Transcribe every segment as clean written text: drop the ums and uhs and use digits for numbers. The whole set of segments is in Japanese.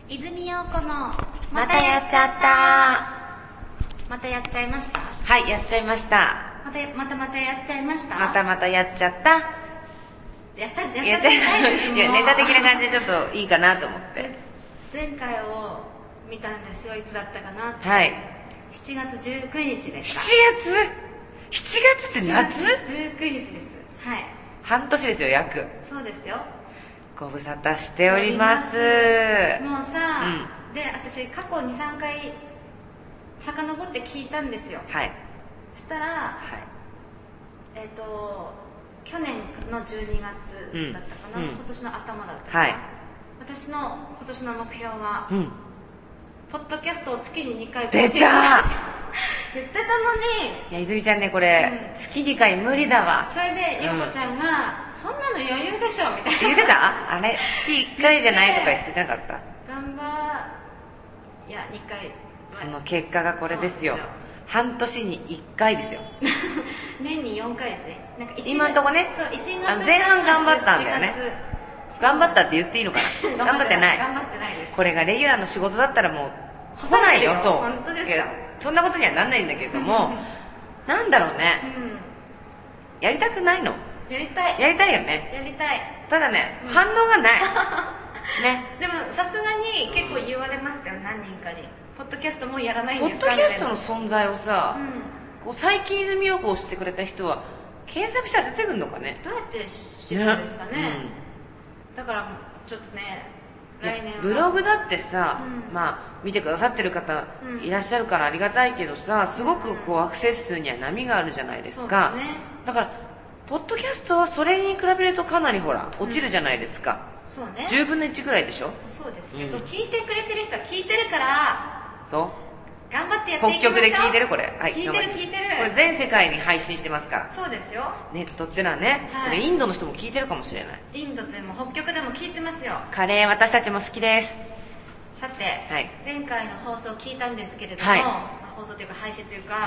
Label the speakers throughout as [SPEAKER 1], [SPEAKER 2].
[SPEAKER 1] 泉陽子の
[SPEAKER 2] またやっちゃった。
[SPEAKER 1] またやっちゃいました。
[SPEAKER 2] はい、やっちゃいました。
[SPEAKER 1] またやっちゃいました。
[SPEAKER 2] またやっちゃった。
[SPEAKER 1] やっちゃってないですもん。
[SPEAKER 2] いや、ネタ的な感じでちょっといいかなと思って。
[SPEAKER 1] 前回を見たんですよ。いつだったかな。
[SPEAKER 2] はい。
[SPEAKER 1] 7月19日でした。
[SPEAKER 2] 7月って夏
[SPEAKER 1] ？7月19日です。はい。
[SPEAKER 2] 半年ですよ、約。
[SPEAKER 1] そうですよ。
[SPEAKER 2] ご無沙汰しております。
[SPEAKER 1] もうさ、で、私過去2、3回遡って聞いたんですよ。
[SPEAKER 2] はい。
[SPEAKER 1] そしたら、去年の12月だったかな、今年の頭だったかな、はい、私の今年の目標は、ポッドキャストを月に2回更新するって言ってたのに、
[SPEAKER 2] いや、泉ちゃんね、これ、月2回無理だわ。
[SPEAKER 1] それでゆうこちゃんが、そんなの余裕でしょみたいな
[SPEAKER 2] 言ってた？あれ月1回じゃないとか言ってなかった？
[SPEAKER 1] いや2回。
[SPEAKER 2] その結果がこれですよ。半年に1回ですよ。
[SPEAKER 1] 年に4回ですね。なんか
[SPEAKER 2] 今んとこね、
[SPEAKER 1] そう、1月
[SPEAKER 2] 前半頑張ったんだよね。頑張ったって言っていいのかな。頑張ってない。
[SPEAKER 1] 頑張ってないです。
[SPEAKER 2] これがレギュラーの仕事だったらもう来ないよ。そう。
[SPEAKER 1] 本当ですか？
[SPEAKER 2] そんなことにはなんないんだけれども、なんだろうね、やりたくないの？
[SPEAKER 1] やりたい。
[SPEAKER 2] やりたいよね。
[SPEAKER 1] やりたい。
[SPEAKER 2] ただね、反応がない。ね。
[SPEAKER 1] でもさすがに結構言われましたよ、何人かに。ポッドキャストもうやらないんですか？
[SPEAKER 2] ポッドキャストの存在をさ、こう最近泉陽子を知ってくれた人は検索したら出てくるのかね。
[SPEAKER 1] どうやって知るんですかね。だからちょっとね、来年は
[SPEAKER 2] ブログだってさ、まあ見てくださってる方いらっしゃるからありがたいけどさ、すごくこうアクセス数には波があるじゃないですか。
[SPEAKER 1] そうですね。
[SPEAKER 2] だからポッドキャストはそれに比べるとかなりほら落ちるじゃないですか。
[SPEAKER 1] そうね。
[SPEAKER 2] 10分の1ぐらいでしょ。
[SPEAKER 1] そうですけど、聞いてくれてる人は聞いてるから、
[SPEAKER 2] そう
[SPEAKER 1] 頑張ってやっていきましょう。
[SPEAKER 2] 北極で聞いてるこれ、はい、
[SPEAKER 1] 聞いてる。
[SPEAKER 2] これ全世界に配信してますから。
[SPEAKER 1] そうですよ。
[SPEAKER 2] ネットってのはね、これインドの人も聞いてるかもしれない。
[SPEAKER 1] インドでも北極でも聞いてますよ。
[SPEAKER 2] カレー私たちも好きです。
[SPEAKER 1] さて、前回の放送を聞いたんですけれども、放送というか配信というか、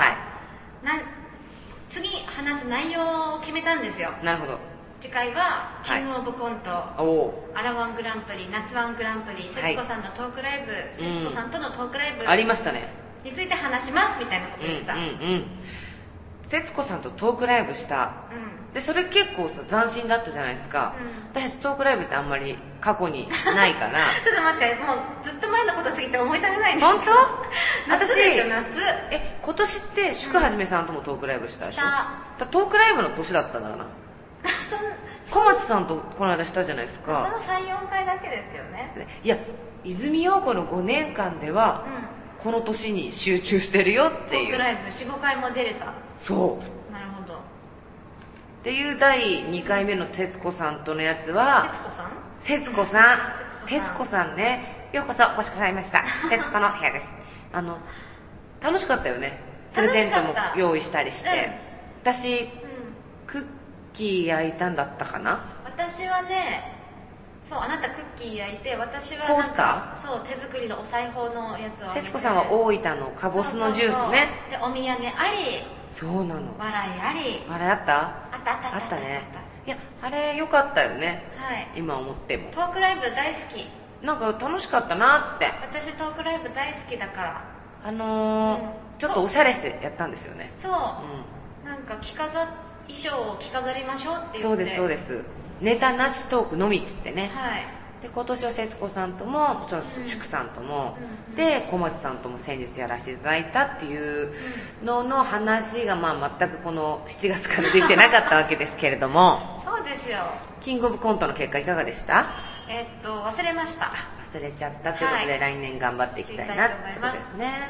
[SPEAKER 1] 次話す内容を決めたんですよ。
[SPEAKER 2] なるほど。
[SPEAKER 1] 次回はキングオブコント、アラワングランプリ、夏ワングランプリ、節子さんのトークライブ、節子さんとのトークライブ
[SPEAKER 2] ありましたね
[SPEAKER 1] について話しますみたいなこと言ってた。
[SPEAKER 2] 節子さんとトークライブした、でそれ結構さ斬新だったじゃないですか。私たちトークライブってあんまり過去にないから
[SPEAKER 1] ちょっと待って、もうずっと前のことすぎて思い出せないんです。
[SPEAKER 2] 本当？
[SPEAKER 1] 夏でしょ、夏。
[SPEAKER 2] 今年って祝はじめさんともトークライブしたでしょ。トークライブの年だったんだな。小松さんとこの間したじゃないですか。
[SPEAKER 1] その 3,4 回だけですけどね。
[SPEAKER 2] いや、泉陽子の5年間では、この年に集中してるよっていう。
[SPEAKER 1] トークライブ 4,5 回も出れた。
[SPEAKER 2] そう。
[SPEAKER 1] なるほど。
[SPEAKER 2] っていう第2回目の徹子さんとのやつは、
[SPEAKER 1] 節子さ
[SPEAKER 2] んね、ようこそお越しくださいました。徹子の部屋です。楽しかったよね。プレゼントも用意したりして。私、クッキー焼いたんだったかな。
[SPEAKER 1] 私はね、そう、あなたクッキー焼いて、私は
[SPEAKER 2] コースター、
[SPEAKER 1] そう、手作りのお裁縫のやつを。
[SPEAKER 2] 節子さんは大分のカボスのジュースね。
[SPEAKER 1] で、お土産あり、
[SPEAKER 2] そうなの、
[SPEAKER 1] 笑いあり。
[SPEAKER 2] 笑いあった？
[SPEAKER 1] あった
[SPEAKER 2] ね。いや、あれ良かったよね。
[SPEAKER 1] はい。
[SPEAKER 2] 今思っても。
[SPEAKER 1] トークライブ大好き。
[SPEAKER 2] なんか楽しかったなって。
[SPEAKER 1] 私トークライブ大好きだから。
[SPEAKER 2] ちょっとおしゃれしてやったんですよね。
[SPEAKER 1] そう。なんか衣装を着飾りましょうって言って。
[SPEAKER 2] そうです。ネタなしトークのみっつってね。
[SPEAKER 1] はい。
[SPEAKER 2] で今年は節子さんとももちろん祝さんとも、で小松さんとも先日やらせていただいたっていうのの話が、全くこの7月からできてなかったわけですけれども
[SPEAKER 1] そうですよ。
[SPEAKER 2] キングオブコントの結果いかがでした？
[SPEAKER 1] 忘れました。
[SPEAKER 2] 忘れちゃったということで、来年頑張っていきたいなってことですね。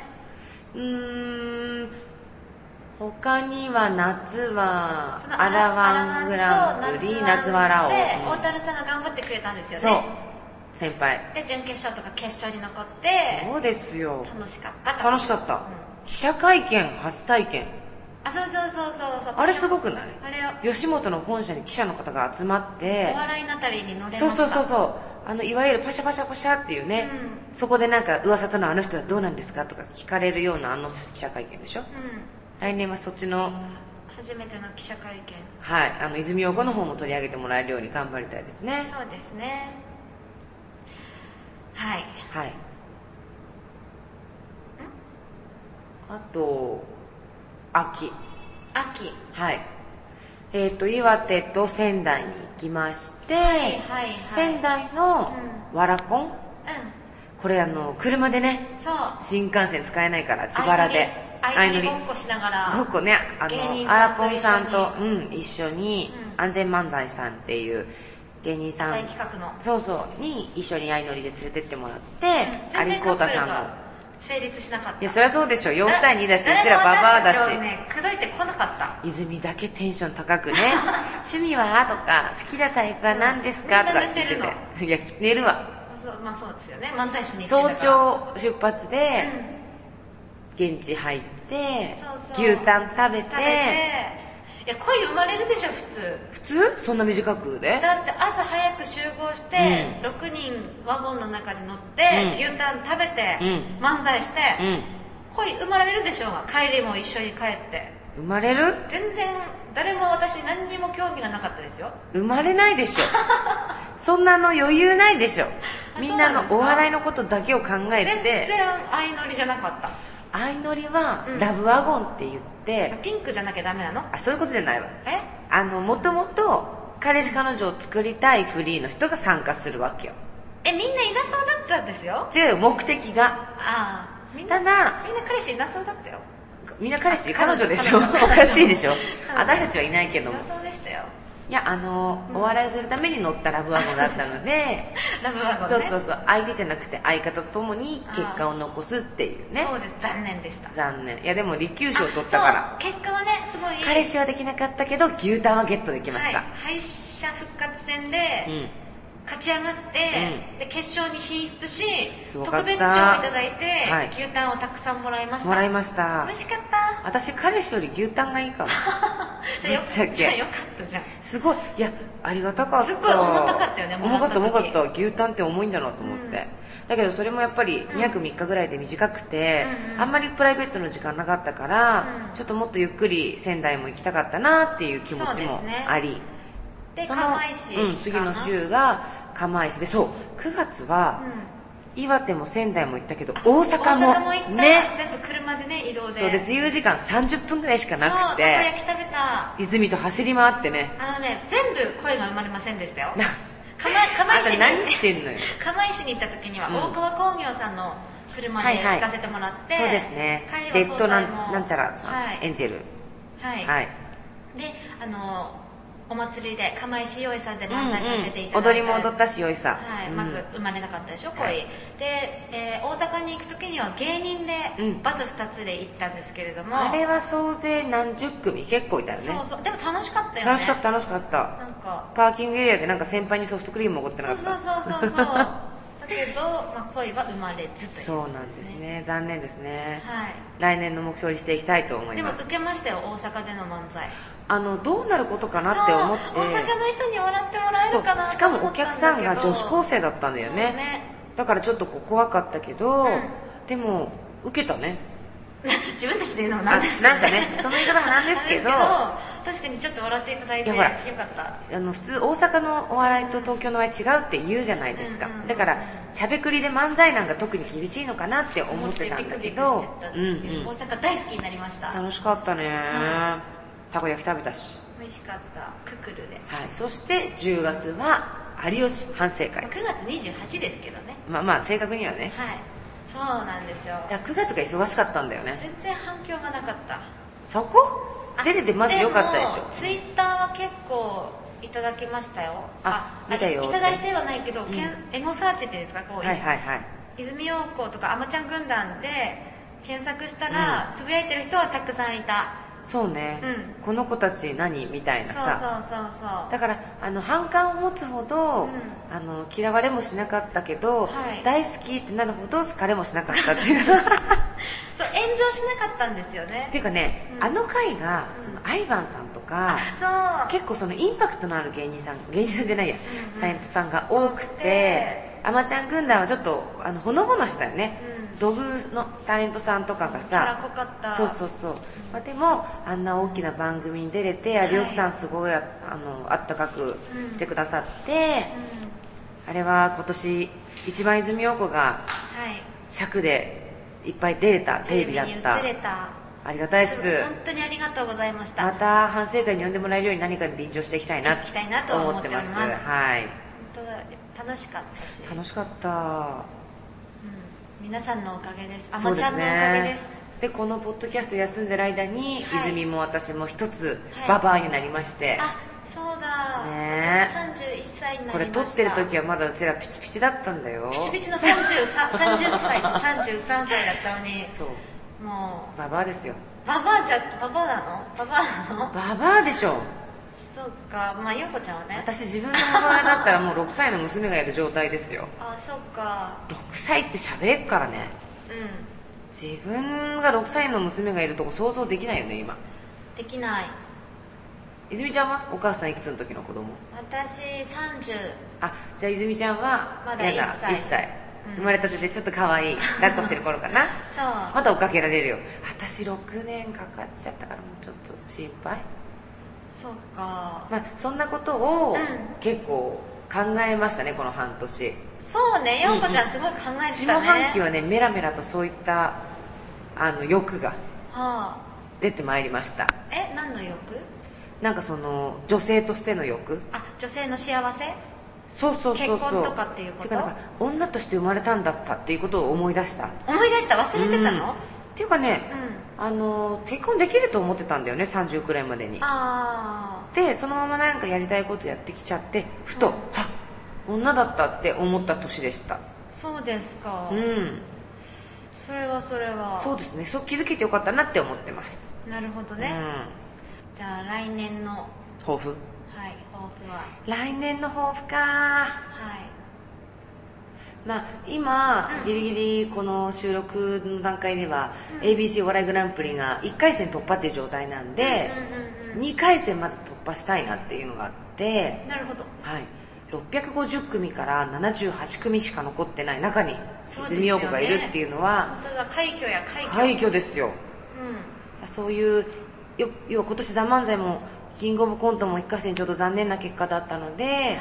[SPEAKER 2] 他には夏はアラワングランプリ、夏わらを
[SPEAKER 1] で大樽さんが頑張ってくれたんですよね。
[SPEAKER 2] そう、先輩
[SPEAKER 1] で準決勝とか決勝に残って。
[SPEAKER 2] そうですよ、
[SPEAKER 1] 楽しかった。
[SPEAKER 2] 記者会見初体験。
[SPEAKER 1] そう。
[SPEAKER 2] あれすごくない？
[SPEAKER 1] あれ
[SPEAKER 2] 吉本の本社に記者の方が集まって
[SPEAKER 1] お笑いナタリーに乗れました。
[SPEAKER 2] そういわゆるパシャパシャっていうね、そこでなんか噂とのあの人はどうなんですかとか聞かれるような記者会見でしょ。来年はそっちの
[SPEAKER 1] 初めての記者会見、
[SPEAKER 2] はい、泉陽子の方も取り上げてもらえるように頑張りたいですね。
[SPEAKER 1] そうですね。はい。
[SPEAKER 2] と秋。はい。岩手と仙台に行きまして、仙台のわらこん、これ車でね、新幹線使えないから自腹で
[SPEAKER 1] 相乗りごっこしながら、
[SPEAKER 2] ごっこね、あらぽんさんと一緒に、安全漫才さんっていう芸人さん、に一緒に相乗りで連れてってもらって、有コータさんの
[SPEAKER 1] 成立しなかった。
[SPEAKER 2] いや、そりゃそうでしょ。4対2だし、うちらババアだし。
[SPEAKER 1] 砕いてこなかった。
[SPEAKER 2] 泉だけテンション高くね。趣味はとか、好きなタイプは何ですかとか聞いてて。いや、寝るわ。
[SPEAKER 1] まあそうですよね。漫才師に
[SPEAKER 2] 早朝出発で、現地入って、牛タン食べて、
[SPEAKER 1] いや、恋生まれるでしょ、普
[SPEAKER 2] 通そんな短くで
[SPEAKER 1] だって朝早く集合して、6人ワゴンの中に乗って、牛タン食べて、漫才して、恋生まれるでしょうが、帰りも一緒に帰って。
[SPEAKER 2] 生まれる？
[SPEAKER 1] 全然、誰も私何にも興味がなかったですよ。
[SPEAKER 2] 生まれないでしょ。そんな余裕ないでしょ。みんなのお笑いのことだけを考えて。
[SPEAKER 1] 全然相乗りじゃなかった。
[SPEAKER 2] 相乗りは、ラブワゴンって言って、
[SPEAKER 1] ピンクじゃなきゃダメなの？
[SPEAKER 2] そういうことじゃないわ。もともと彼氏彼女を作りたいフリーの人が参加するわけよ。
[SPEAKER 1] みんないなそうだったんですよ。
[SPEAKER 2] 違う、目的が。ただ、
[SPEAKER 1] みんな彼氏いなそうだったよ。
[SPEAKER 2] みんな彼女でしょ。おかしいでしょ。私たちはいないけども。
[SPEAKER 1] いなそうでしたよ。
[SPEAKER 2] いや、お笑いをするために乗ったラブワゴンだったので、
[SPEAKER 1] ラブワゴンね。
[SPEAKER 2] そう、相手じゃなくて相方と共に結果を残すっていうね。
[SPEAKER 1] そうです、残念でした。
[SPEAKER 2] 残念。いや、でも立休賞取ったから。
[SPEAKER 1] 結果はね、すごい。
[SPEAKER 2] 彼氏はできなかったけど、牛タンはゲットできました。
[SPEAKER 1] 敗者復活戦で、勝ち上がって、で決勝に進出し、特別賞をいただいて、牛タンをたくさんもらいました。
[SPEAKER 2] もらいました。
[SPEAKER 1] 美味しかった。
[SPEAKER 2] 私、彼氏より牛タンがいいかも。
[SPEAKER 1] じゃあよかったじゃん。
[SPEAKER 2] すごい、いや、ありがたかった。
[SPEAKER 1] すごい重たかったよね、
[SPEAKER 2] 重かった。牛タンって重いんだなと思って。だけどそれもやっぱり2泊3日ぐらいで短くて、あんまりプライベートの時間なかったから、ちょっともっとゆっくり仙台も行きたかったなっていう気持ちもあり。
[SPEAKER 1] で、釜石。
[SPEAKER 2] 次の週が釜石で、そう、9月は、岩手も仙台も行ったけど、大阪も
[SPEAKER 1] ね、全部車でね、移動で。
[SPEAKER 2] そうで、自由時間30分ぐらいしかなくて、
[SPEAKER 1] たこ焼き食べた。
[SPEAKER 2] 泉と走り回ってね。
[SPEAKER 1] 全部声が生まれませんでしたよ。
[SPEAKER 2] 釜石に何してんのよ。
[SPEAKER 1] 釜石に行った時には、大川工業さんの車で行かせてもらって、
[SPEAKER 2] そうですね。レッドなんちゃらさん、エンジェル。はい。
[SPEAKER 1] で、お祭りで釜石よいさんで漫才させていただいて、
[SPEAKER 2] 踊りも踊ったしよいさ、
[SPEAKER 1] まず生まれなかったでしょ、恋。で、大阪に行く時には芸人でバス2つで行ったんですけれども、
[SPEAKER 2] あれは総勢何十組結構いたよね。
[SPEAKER 1] そうでも楽しかったよね。
[SPEAKER 2] 楽しかったなんかパーキングエリアでなんか先輩にソフトクリームおごってなかった。
[SPEAKER 1] そうだけど、恋は生まれずという、
[SPEAKER 2] そうなんですね。残念ですね。来年の目標にしていきたいと思います。
[SPEAKER 1] でも受けましたよ、大阪での漫才。
[SPEAKER 2] どうなることかなって思って、
[SPEAKER 1] 大阪の人に笑ってもらえるかな。
[SPEAKER 2] しかもお客さんが女子高生だったんだよね。だからちょっと怖かったけど、でも受けたね。
[SPEAKER 1] 自分たちで言うのもなんですけど、
[SPEAKER 2] なんかね、その言い方もなんですけど、
[SPEAKER 1] 確かにちょっと笑っていただいてよかった。
[SPEAKER 2] 普通大阪のお笑いと東京のお笑い違うって言うじゃないですか。だからしゃべくりで漫才なんか特に厳しいのかなって思ってたんだけど、
[SPEAKER 1] 大阪大好きになりました。
[SPEAKER 2] 楽しかったね。たこ焼き食べたし。
[SPEAKER 1] 美味しかった。ククルで。
[SPEAKER 2] そして10月は有吉反省会。
[SPEAKER 1] 9月28ですけどね。
[SPEAKER 2] まあ正確にはね。
[SPEAKER 1] そうなんですよ。
[SPEAKER 2] 9月が忙しかったんだよね。
[SPEAKER 1] 全然反響がなかった。
[SPEAKER 2] そこ出れてまず良かったでしょ。
[SPEAKER 1] ツイッターは結構いただきましたよ。
[SPEAKER 2] 見たよ。
[SPEAKER 1] いただいてはないけど、エゴサーチっていうんですか、泉陽子とかあまちゃん軍団で検索したら、つぶやいてる人はたくさんいた。
[SPEAKER 2] そうね、この子たち何みたいなさ。
[SPEAKER 1] そう
[SPEAKER 2] だから反感を持つほど、嫌われもしなかったけど、大好きってなるほど好かれもしなかったっていうそう、炎上しなかったんですよね。っていうかね、回がアイバンさんとか、結構インパクトのある芸人さんじゃないや、タレントさんが多くて、あまちゃん軍団はちょっとほのぼのしたよね。土偶のタレントさんとかがさ、そうでもあんな大きな番組に出れて、有吉さんすごいあったかくしてくださって、あれは今年一番泉陽子が尺でいっぱい出れたテレビだった。 ありがたいです。
[SPEAKER 1] 本当にありがとうございました。
[SPEAKER 2] また反省会に呼んでもらえるように何かに便乗していきたいなと思ってます。はい。
[SPEAKER 1] 本当楽しかったし。
[SPEAKER 2] 楽しかった。
[SPEAKER 1] 皆さんのおかげです。あまちゃんのおかげです。
[SPEAKER 2] でこのポッドキャスト休んでる間に、泉も私も一つババアになりまして。
[SPEAKER 1] あ、そうだ。
[SPEAKER 2] ね。
[SPEAKER 1] 31歳になりました。
[SPEAKER 2] これ撮ってる時はまだうちらピチピチだったんだよ。
[SPEAKER 1] ピチピチの30歳と33歳だったのに。
[SPEAKER 2] そう。
[SPEAKER 1] もう
[SPEAKER 2] ババアですよ。
[SPEAKER 1] ババアなの？
[SPEAKER 2] ババアでしょ。
[SPEAKER 1] そうか。まあゆうこちゃんはね。
[SPEAKER 2] 私自分の母親だったらもう6歳の娘がいる状態ですよ。
[SPEAKER 1] あ、そっか。
[SPEAKER 2] 6歳って喋れっからね。自分が6歳の娘がいるとこ想像できないよね今。で
[SPEAKER 1] きない。
[SPEAKER 2] 泉ちゃんはお母さんいくつの時の子供？
[SPEAKER 1] 私30。
[SPEAKER 2] あ、じゃあ泉ちゃんは
[SPEAKER 1] まだ1歳。
[SPEAKER 2] 生まれたてでちょっと可愛い抱っこしてる頃かな。
[SPEAKER 1] そう。
[SPEAKER 2] また追っかけられるよ。私6年かかっちゃったからもうちょっと心配。
[SPEAKER 1] そうか。
[SPEAKER 2] まあそんなことを結構考えましたねこの半年。
[SPEAKER 1] そうね、ようこちゃんすごい考えてたね。
[SPEAKER 2] 下半期はねメラメラとそういった欲が出てまいりました。
[SPEAKER 1] 何の欲？
[SPEAKER 2] なんかその女性としての欲。
[SPEAKER 1] あ、女性の幸せ？
[SPEAKER 2] そう結
[SPEAKER 1] 婚とかっていうこと？
[SPEAKER 2] てかなんか女として生まれたんだったっていうことを思い出した。
[SPEAKER 1] 忘れてたの？
[SPEAKER 2] っていうかね、結婚できると思ってたんだよね30くらいまでに。でそのままなんかやりたいことやってきちゃってふと、女だったって思った年でした。
[SPEAKER 1] そうですか。それは
[SPEAKER 2] そうですね。そう気づけてよかったなって思ってます。
[SPEAKER 1] なるほどね。じゃあ来年の
[SPEAKER 2] 抱負。
[SPEAKER 1] はい、抱負は
[SPEAKER 2] 来年の抱負か。まあ今、ギリギリこの収録の段階では、ABC お笑いグランプリが1回戦突破っていう状態なんで、2回戦まず突破したいなっていうのがあって。
[SPEAKER 1] なるほど。
[SPEAKER 2] はい。650組から78組しか残ってない中に泉陽子がいるっていうのは、
[SPEAKER 1] 本当だ、快挙
[SPEAKER 2] ですよ。そういう要は今年ザ・漫才もキングオブコントも1回戦ちょっと残念な結果だったので、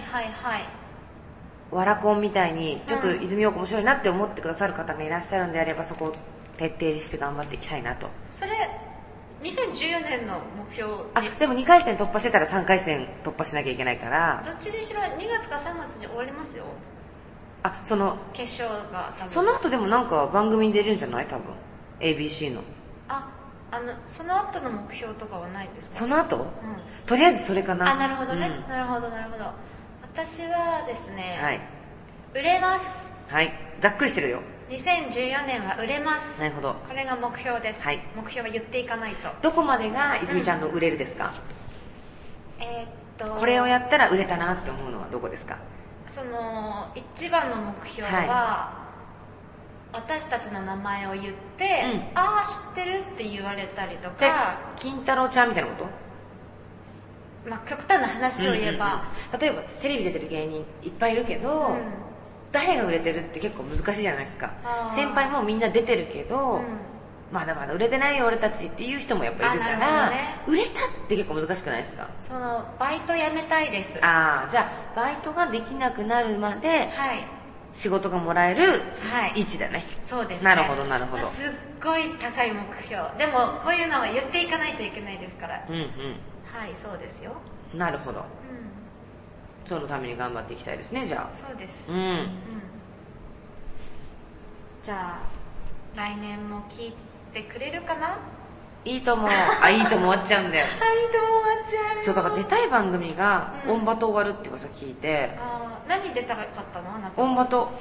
[SPEAKER 2] わらコンみたいにちょっと泉陽子面白いなって思ってくださる方がいらっしゃるんであれば、そこを徹底して頑張っていきたいなと。
[SPEAKER 1] それ2014年の目標。
[SPEAKER 2] でも2回戦突破してたら3回戦突破しなきゃいけないから、
[SPEAKER 1] どっちにしろ2月か3月に終わりますよ。
[SPEAKER 2] その
[SPEAKER 1] 決勝が多分
[SPEAKER 2] その後でもなんか番組に出れるんじゃない？多分 ABC の
[SPEAKER 1] その後の目標とかはないんですか？
[SPEAKER 2] その後、とりあえずそれかな。
[SPEAKER 1] なるほどね、なるほど。私はですね、売れます。
[SPEAKER 2] はい、ざっくりしてるよ。
[SPEAKER 1] 2014年は売れます。
[SPEAKER 2] なるほど。
[SPEAKER 1] これが目標です。目標は言っていかないと。
[SPEAKER 2] どこまでが泉ちゃんの売れるですか？これをやったら売れたなって思うのはどこですか？
[SPEAKER 1] その一番の目標は、私たちの名前を言って、ああ知ってるって言われたりとか。
[SPEAKER 2] じゃあ金太郎ちゃんみたいなこと？
[SPEAKER 1] 極端な話を言えば、
[SPEAKER 2] 例えばテレビ出てる芸人いっぱいいるけど、誰が売れてるって結構難しいじゃないですか。先輩もみんな出てるけど、まだまだ売れてないよ俺たちっていう人もやっぱいるから、売れたって結構難しくないですか？
[SPEAKER 1] そのバイト辞めたいです。じ
[SPEAKER 2] ゃあバイトができなくなるまで、仕事がもらえる位置だね。
[SPEAKER 1] そうですね。
[SPEAKER 2] なるほど。
[SPEAKER 1] すっごい高い目標。でもこういうのは言っていかないといけないですから。はい、そうですよ。
[SPEAKER 2] なるほど。そのために頑張っていきたいですね、じゃあ。
[SPEAKER 1] そうです。じゃあ来年も聞いてくれるかな？
[SPEAKER 2] いいと思う。いいと思終わっちゃうんだよ。
[SPEAKER 1] いいと終わっちゃうよ。
[SPEAKER 2] そうだから出たい番組がオンバト終わるって噂聞いて。
[SPEAKER 1] 何出たかったの？あなた。
[SPEAKER 2] オンバト。
[SPEAKER 1] オンバ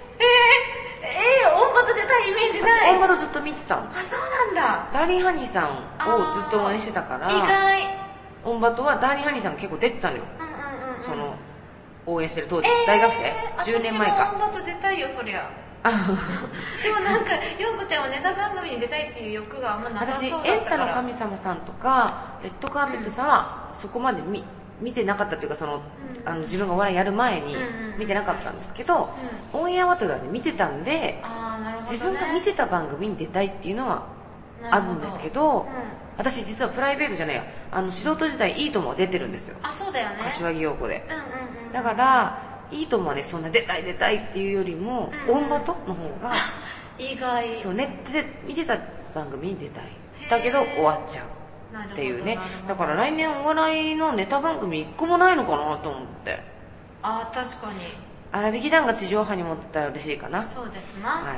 [SPEAKER 1] ト出たいイメージない。
[SPEAKER 2] オンバトずっと見てたの。
[SPEAKER 1] そうなんだ。
[SPEAKER 2] ダーリンハニーさんをずっと応援してたから。
[SPEAKER 1] 意外。
[SPEAKER 2] オンバトはダーリンハニーさんが結構出てたのよ。その応援してる当時、大学生10年前か。
[SPEAKER 1] 私もオンバト出たいよそりゃ。でもなんか陽子ちゃんはネタ番組に出たいっていう欲があんまなさそうだったから。
[SPEAKER 2] 私エンタの神様さんとかレッドカーペットさんはそこまで見てなかったというか、その自分がお笑いやる前に見てなかったんですけど、オンエアバトルはね見てたんで、自分が見てた番組に出たいっていうのはあるんですけど、私実はプライベートじゃないや、素人時代いいとも出てるんですよ。
[SPEAKER 1] そうだよね。
[SPEAKER 2] 柏木陽子で。だからいいともはね、そんな出たいっていうよりも、オンバトの方が
[SPEAKER 1] 意外。
[SPEAKER 2] そうネットで見てた番組に出たい。だけど終わっちゃうっていうね。だから来年お笑いのネタ番組1個もないのかなと思って。
[SPEAKER 1] ああ、確かに。
[SPEAKER 2] 荒引き団が地上波に持ってたら嬉しいかな。
[SPEAKER 1] そうですな。はい。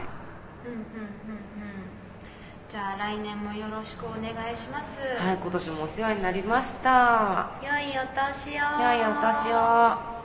[SPEAKER 1] じゃあ来年もよろしくお願いします。
[SPEAKER 2] はい、今年もお世話になりました。
[SPEAKER 1] 良いお年を。
[SPEAKER 2] 良いお年を。